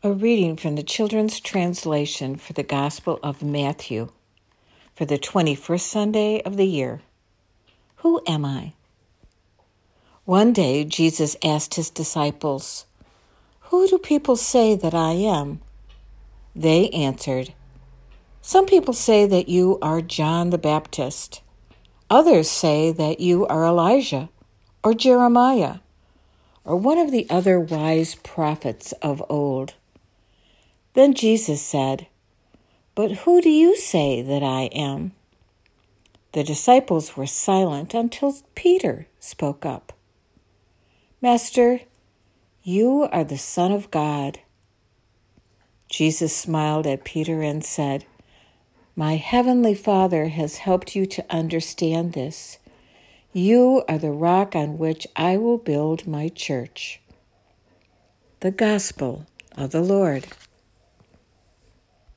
A reading from the Children's Translation for the Gospel of Matthew for the 21st Sunday of the year. Who am I? One day Jesus asked his disciples, "Who do people say that I am?" They answered, "Some people say that you are John the Baptist. Others say that you are Elijah or Jeremiah or one of the other wise prophets of old." Then Jesus said, "But who do you say that I am?" The disciples were silent until Peter spoke up. "Master, you are the Son of God." Jesus smiled at Peter and said, "My heavenly Father has helped you to understand this. You are the rock on which I will build my church." The Gospel of the Lord.